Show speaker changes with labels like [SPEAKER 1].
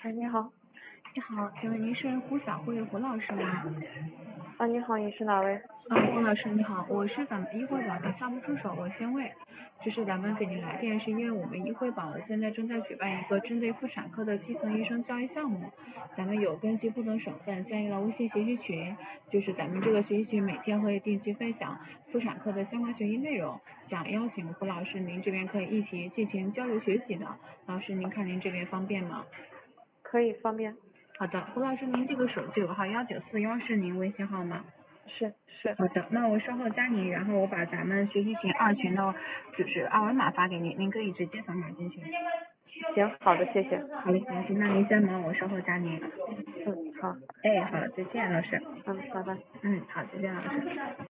[SPEAKER 1] 哎，你好。
[SPEAKER 2] 你好，请问您是胡小慧胡老师吗？
[SPEAKER 1] 啊，你好，你是哪位？
[SPEAKER 2] 胡老师你好，我是咱们医惠宝的项目助手罗先卫。就是咱们给您来电，是因为我们医惠宝现在正在举办一个针对妇产科的基层医生教育项目，咱们有根据不同省份建立了微信学习群，就是咱们这个学习群每天会定期分享妇产科的相关学习内容，想邀请胡老师您这边可以一起进行交流学习的。老师您看您这边方便吗？
[SPEAKER 1] 可以方便。
[SPEAKER 2] 好的，胡老师您这个手机有号1941是您微信号吗？
[SPEAKER 1] 是。
[SPEAKER 2] 好的，那我稍后加您，然后我把咱们学习群2群的就是二维码发给您，您可以直接扫码进去。
[SPEAKER 1] 行，好的，谢谢。
[SPEAKER 2] 好嘞，没关系，那您先忙，我稍后加您。
[SPEAKER 1] 好。
[SPEAKER 2] 哎，好，再见，老师。
[SPEAKER 1] 拜拜。
[SPEAKER 2] 好，再见，老师。